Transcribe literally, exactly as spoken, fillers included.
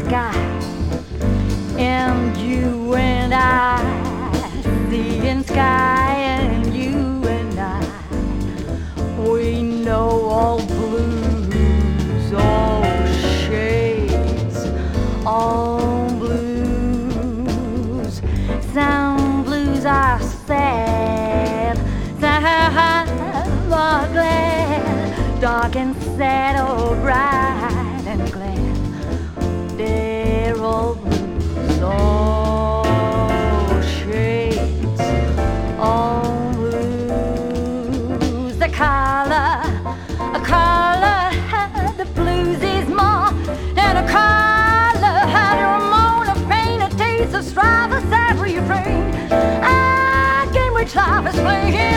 sky, and you and I, seeing sky, and you and I, we know all blues, all shades, all blues. Some blues are sad, some are glad, dark and sad or bright and glad. They're all blues, all shades, all blues. The color, a color, the blues is more than a color. Had a moan of pain, a taste of strife, a sad refrain. I can reach life is playing.